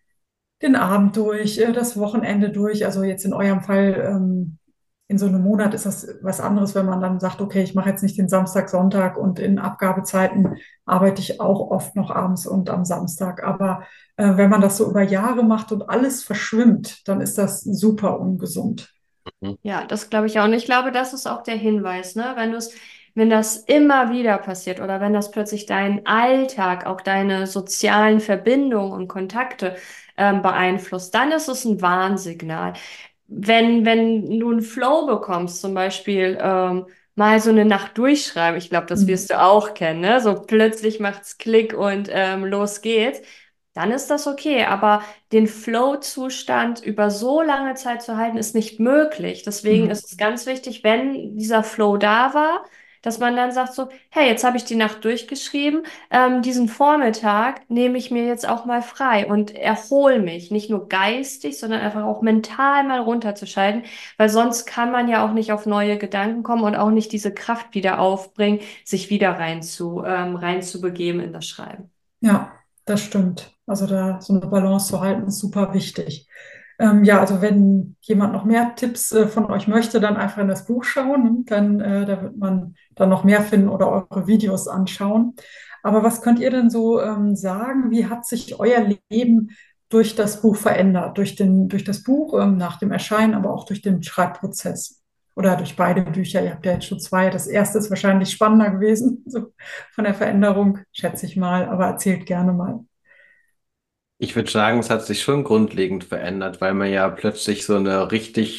den Abend durch, äh, das Wochenende durch, also jetzt in eurem Fall ähm, in so einem Monat ist das was anderes, wenn man dann sagt, okay, ich mache jetzt nicht den Samstag, Sonntag und in Abgabezeiten arbeite ich auch oft noch abends und am Samstag. Aber äh, wenn man das so über Jahre macht und alles verschwimmt, dann ist das super ungesund. Ja, das glaube ich auch. Und ich glaube, das ist auch der Hinweis, ne? Wenn du es, wenn das immer wieder passiert oder wenn das plötzlich deinen Alltag, auch deine sozialen Verbindungen und Kontakte ähm, beeinflusst, dann ist es ein Warnsignal. Wenn, wenn du einen Flow bekommst, zum Beispiel ähm, mal so eine Nacht durchschreiben, ich glaube, das Hm. wirst du auch kennen, ne? So plötzlich macht's Klick und ähm, los geht's. Dann ist das okay, aber den Flow-Zustand über so lange Zeit zu halten, ist nicht möglich. Deswegen Hm. ist es ganz wichtig, wenn dieser Flow da war, dass man dann sagt so, hey, jetzt habe ich die Nacht durchgeschrieben, ähm, diesen Vormittag nehme ich mir jetzt auch mal frei und erhole mich, nicht nur geistig, sondern einfach auch mental mal runterzuschalten, weil sonst kann man ja auch nicht auf neue Gedanken kommen und auch nicht diese Kraft wieder aufbringen, sich wieder rein zu, ähm, reinzubegeben in das Schreiben. Ja, das stimmt. Also da so eine Balance zu halten, ist super wichtig. Ähm, ja, also wenn jemand noch mehr Tipps äh, von euch möchte, dann einfach in das Buch schauen. Ne? Dann äh, da wird man dann noch mehr finden oder eure Videos anschauen. Aber was könnt ihr denn so ähm, sagen? Wie hat sich euer Leben durch das Buch verändert? Durch den, durch das Buch ähm, nach dem Erscheinen, aber auch durch den Schreibprozess? Oder durch beide Bücher? Ihr habt ja jetzt schon zwei. Das erste ist wahrscheinlich spannender gewesen, so von der Veränderung, schätze ich mal. Aber erzählt gerne mal. Ich würde sagen, es hat sich schon grundlegend verändert, weil man ja plötzlich so eine richtig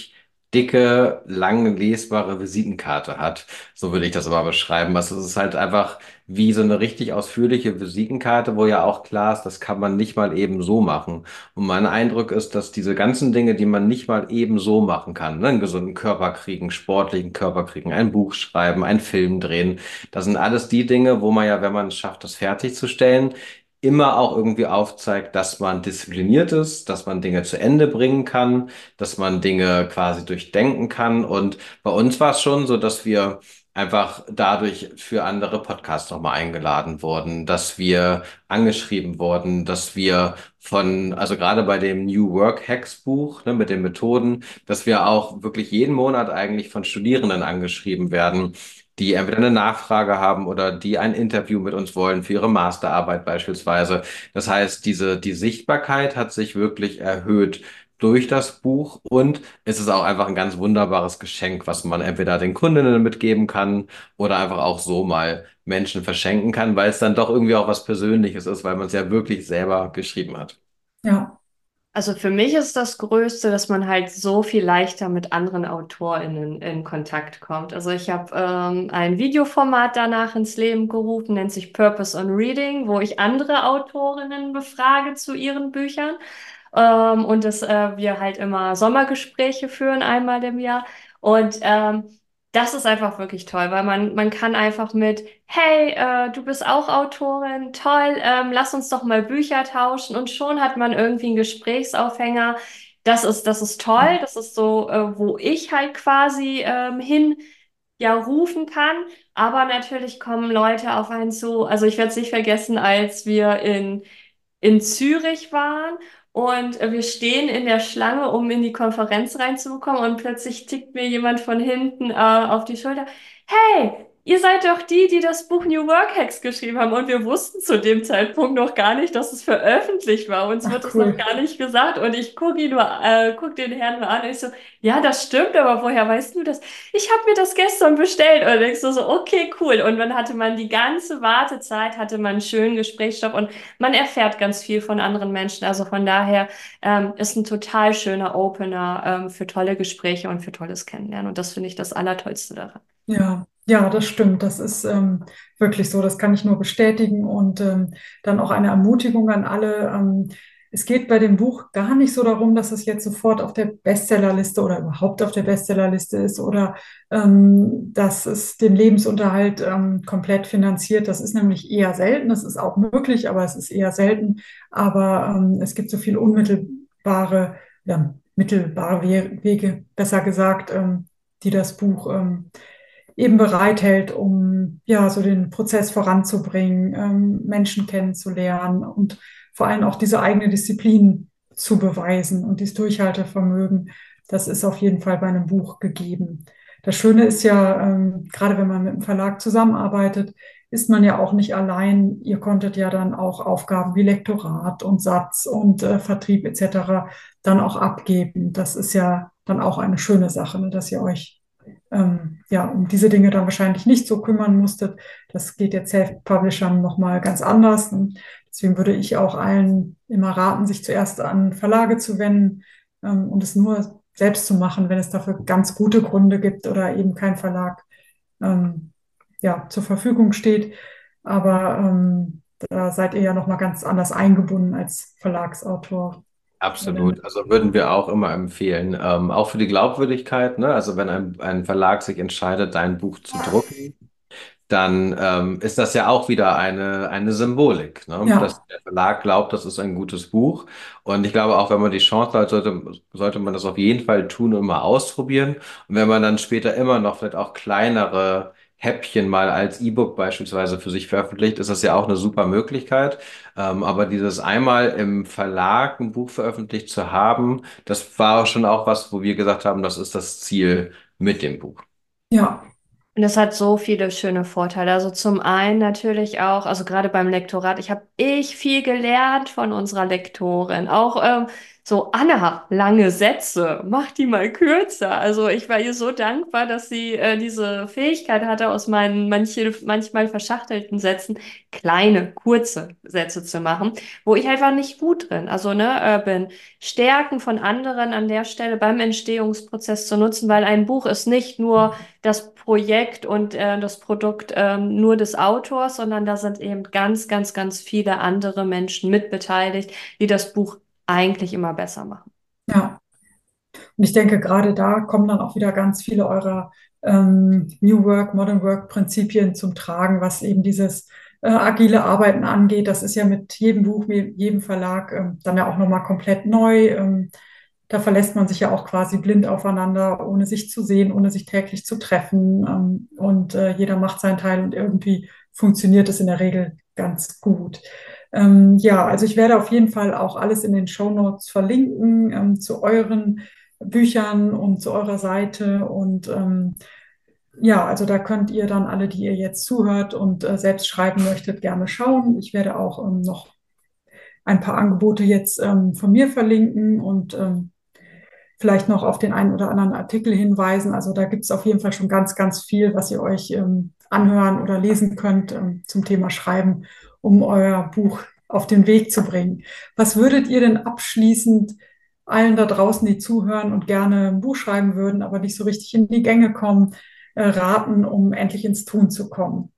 dicke, lang lesbare Visitenkarte hat. So würde ich das aber beschreiben. Also es ist halt einfach wie so eine richtig ausführliche Visitenkarte, wo ja auch klar ist, das kann man nicht mal eben so machen. Und mein Eindruck ist, dass diese ganzen Dinge, die man nicht mal eben so machen kann, ne, einen gesunden Körper kriegen, sportlichen Körper kriegen, ein Buch schreiben, einen Film drehen, das sind alles die Dinge, wo man ja, wenn man es schafft, das fertigzustellen, immer auch irgendwie aufzeigt, dass man diszipliniert ist, dass man Dinge zu Ende bringen kann, dass man Dinge quasi durchdenken kann. Und bei uns war es schon so, dass wir einfach dadurch für andere Podcasts nochmal eingeladen wurden, dass wir angeschrieben wurden, dass wir von, also gerade bei dem New Work Hacks Buch, ne, mit den Methoden, dass wir auch wirklich jeden Monat eigentlich von Studierenden angeschrieben werden, die entweder eine Nachfrage haben oder die ein Interview mit uns wollen für ihre Masterarbeit beispielsweise. Das heißt, diese, die Sichtbarkeit hat sich wirklich erhöht durch das Buch und es ist auch einfach ein ganz wunderbares Geschenk, was man entweder den Kundinnen mitgeben kann oder einfach auch so mal Menschen verschenken kann, weil es dann doch irgendwie auch was Persönliches ist, weil man es ja wirklich selber geschrieben hat. Ja, Also für mich ist das Größte, dass man halt so viel leichter mit anderen AutorInnen in Kontakt kommt. Also ich habe ähm, ein Videoformat danach ins Leben gerufen, nennt sich Purpose on Reading, wo ich andere Autorinnen befrage zu ihren Büchern. Ähm, und dass äh, wir halt immer Sommergespräche führen, einmal im Jahr. Und ähm, das ist einfach wirklich toll, weil man, man kann einfach mit, hey, äh, du bist auch Autorin, toll, ähm, lass uns doch mal Bücher tauschen und schon hat man irgendwie einen Gesprächsaufhänger. Das ist, das ist toll, das ist so, äh, wo ich halt quasi ähm, hin ja rufen kann. Aber natürlich kommen Leute auf einen zu. Also ich werde es nicht vergessen, als wir in, in Zürich waren und äh, wir stehen in der Schlange, um in die Konferenz reinzubekommen und plötzlich tickt mir jemand von hinten äh, auf die Schulter. Hey, ihr seid doch die, die das Buch New Work Hacks geschrieben haben. Und wir wussten zu dem Zeitpunkt noch gar nicht, dass es veröffentlicht war. Uns ach wird es noch cool. gar nicht gesagt. Und ich gucke ihn nur, äh, guck den Herrn nur an und ich so, ja, das stimmt, aber woher weißt du das? Ich habe mir das gestern bestellt. Und denkst du so, okay, cool. Und dann hatte man die ganze Wartezeit, hatte man einen schönen Gesprächsstoff und man erfährt ganz viel von anderen Menschen. Also von daher ähm, ist ein total schöner Opener ähm, für tolle Gespräche und für tolles Kennenlernen. Und das finde ich das Allertollste daran. Ja, ja, das stimmt. Das ist ähm, wirklich so. Das kann ich nur bestätigen und ähm, dann auch eine Ermutigung an alle. Ähm, es geht bei dem Buch gar nicht so darum, dass es jetzt sofort auf der Bestsellerliste oder überhaupt auf der Bestsellerliste ist oder ähm, dass es den Lebensunterhalt ähm, komplett finanziert. Das ist nämlich eher selten. Das ist auch möglich, aber es ist eher selten. Aber ähm, es gibt so viel unmittelbare, ja, mittelbare We- Wege, besser gesagt, ähm, die das Buch ähm, eben bereithält, um ja so den Prozess voranzubringen, ähm, Menschen kennenzulernen und vor allem auch diese eigene Disziplin zu beweisen und dieses Durchhaltevermögen. Das ist auf jeden Fall bei einem Buch gegeben. Das Schöne ist ja, ähm, gerade wenn man mit einem Verlag zusammenarbeitet, ist man ja auch nicht allein. Ihr konntet ja dann auch Aufgaben wie Lektorat und Satz und äh, Vertrieb et cetera dann auch abgeben. Das ist ja dann auch eine schöne Sache, ne, dass ihr euch ähm, ja, um diese Dinge dann wahrscheinlich nicht so kümmern musstet. Das geht jetzt Self-Publishern nochmal ganz anders. Und deswegen würde ich auch allen immer raten, sich zuerst an Verlage zu wenden ähm, und es nur selbst zu machen, wenn es dafür ganz gute Gründe gibt oder eben kein Verlag ähm, ja, zur Verfügung steht. Aber ähm, da seid ihr ja nochmal ganz anders eingebunden als Verlagsautor. Absolut. Also würden wir auch immer empfehlen. Ähm, auch für die Glaubwürdigkeit, ne? Also wenn ein, ein Verlag sich entscheidet, dein Buch zu drucken, dann ähm, ist das ja auch wieder eine, eine Symbolik, ne? Ja, Dass der Verlag glaubt, das ist ein gutes Buch. Und ich glaube auch, wenn man die Chance hat, sollte, sollte man das auf jeden Fall tun und mal ausprobieren. Und wenn man dann später immer noch vielleicht auch kleinere Häppchen mal als E-Book beispielsweise für sich veröffentlicht, ist das ja auch eine super Möglichkeit. Ähm, aber dieses einmal im Verlag ein Buch veröffentlicht zu haben, das war schon auch was, wo wir gesagt haben, das ist das Ziel mit dem Buch. ja, Und es hat so viele schöne Vorteile. Also zum einen natürlich auch, also gerade beim Lektorat, ich habe ich viel gelernt von unserer Lektorin. Auch ähm, so, Anna, lange Sätze, mach die mal kürzer. Also ich war ihr so dankbar, dass sie äh, diese Fähigkeit hatte, aus meinen manche, manchmal verschachtelten Sätzen kleine, kurze Sätze zu machen, wo ich einfach nicht gut drin, also ne, äh, bin. Stärken von anderen an der Stelle beim Entstehungsprozess zu nutzen, weil ein Buch ist nicht nur das Projekt und äh, das Produkt ähm, nur des Autors, sondern da sind eben ganz, ganz, ganz viele andere Menschen mitbeteiligt, die das Buch eigentlich immer besser machen. Ja, und ich denke, gerade da kommen dann auch wieder ganz viele eurer ähm, New Work, Modern Work Prinzipien zum Tragen, was eben dieses äh, agile Arbeiten angeht. Das ist ja mit jedem Buch, mit jedem Verlag ähm, dann ja auch nochmal komplett neu. Ähm, da verlässt man sich ja auch quasi blind aufeinander, ohne sich zu sehen, ohne sich täglich zu treffen. Ähm, und äh, jeder macht seinen Teil und irgendwie funktioniert es in der Regel ganz gut. Ähm, ja, also ich werde auf jeden Fall auch alles in den Shownotes verlinken ähm, zu euren Büchern und zu eurer Seite. Und ähm, ja, also da könnt ihr dann alle, die ihr jetzt zuhört und äh, selbst schreiben möchtet, gerne schauen. Ich werde auch ähm, noch ein paar Angebote jetzt ähm, von mir verlinken und ähm, vielleicht noch auf den einen oder anderen Artikel hinweisen. Also da gibt es auf jeden Fall schon ganz, ganz viel, was ihr euch ähm, anhören oder lesen könnt ähm, zum Thema Schreiben, um euer Buch auf den Weg zu bringen. Was würdet ihr denn abschließend allen da draußen, die zuhören und gerne ein Buch schreiben würden, aber nicht so richtig in die Gänge kommen, äh, raten, um endlich ins Tun zu kommen?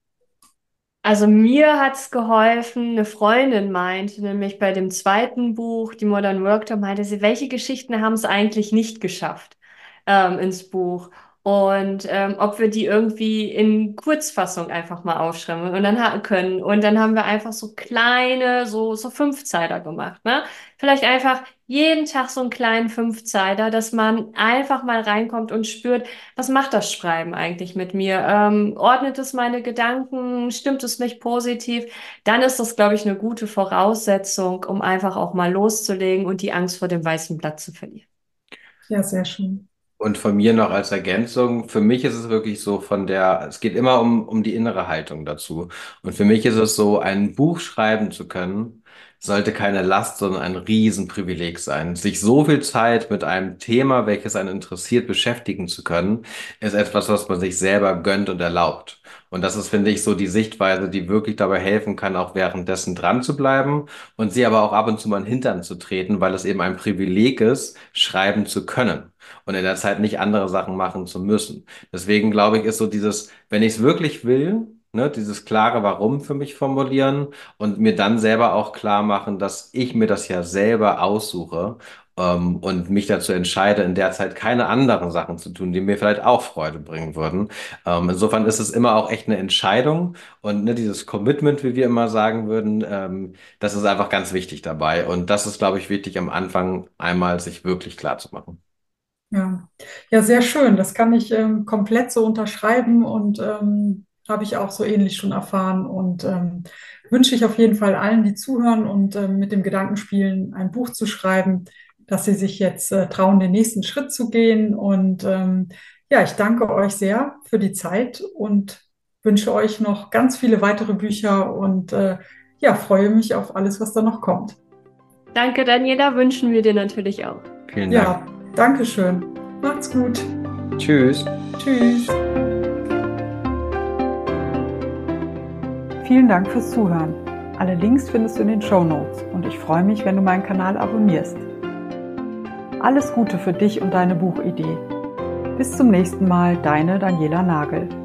Also mir hat's geholfen, eine Freundin meinte, nämlich bei dem zweiten Buch, die Modern Work, da meinte sie, welche Geschichten haben es eigentlich nicht geschafft ähm, ins Buch? Und ähm, ob wir die irgendwie in Kurzfassung einfach mal aufschreiben und dann ha können. Und dann haben wir einfach so kleine, so, so Fünfzeiler gemacht, ne? Vielleicht einfach jeden Tag so einen kleinen Fünfzeiler, dass man einfach mal reinkommt und spürt, was macht das Schreiben eigentlich mit mir? Ähm, ordnet es meine Gedanken? Stimmt es mich positiv? Dann ist das, glaube ich, eine gute Voraussetzung, um einfach auch mal loszulegen und die Angst vor dem weißen Blatt zu verlieren. Ja, sehr schön. Und von mir noch als Ergänzung, für mich ist es wirklich so von der, es geht immer um, um die innere Haltung dazu. Und für mich ist es so, ein Buch schreiben zu können, sollte keine Last, sondern ein Riesenprivileg sein. Sich so viel Zeit mit einem Thema, welches einen interessiert, beschäftigen zu können, ist etwas, was man sich selber gönnt und erlaubt. Und das ist, finde ich, so die Sichtweise, die wirklich dabei helfen kann, auch währenddessen dran zu bleiben und sie aber auch ab und zu mal in den Hintern zu treten, weil es eben ein Privileg ist, schreiben zu können und in der Zeit nicht andere Sachen machen zu müssen. Deswegen glaube ich, ist so dieses, wenn ich es wirklich will, ne, dieses klare Warum für mich formulieren und mir dann selber auch klar machen, dass ich mir das ja selber aussuche, ähm, und mich dazu entscheide, in der Zeit keine anderen Sachen zu tun, die mir vielleicht auch Freude bringen würden. Ähm, insofern ist es immer auch echt eine Entscheidung und ne, dieses Commitment, wie wir immer sagen würden, ähm, das ist einfach ganz wichtig dabei. Und das ist, glaube ich, wichtig am Anfang einmal sich wirklich klar zu machen. Ja, ja, sehr schön. Das kann ich ähm, komplett so unterschreiben und ähm, habe ich auch so ähnlich schon erfahren und ähm, wünsche ich auf jeden Fall allen, die zuhören und ähm, mit dem Gedanken spielen, ein Buch zu schreiben, dass sie sich jetzt äh, trauen, den nächsten Schritt zu gehen. Und ähm, ja, ich danke euch sehr für die Zeit und wünsche euch noch ganz viele weitere Bücher und äh, ja, freue mich auf alles, was da noch kommt. Danke, Daniela, wünschen wir dir natürlich auch. Vielen Dank. Ja, danke schön. Macht's gut. Tschüss. Tschüss. Vielen Dank fürs Zuhören. Alle Links findest du in den Shownotes und ich freue mich, wenn du meinen Kanal abonnierst. Alles Gute für dich und deine Buchidee. Bis zum nächsten Mal, deine Daniela Nagel.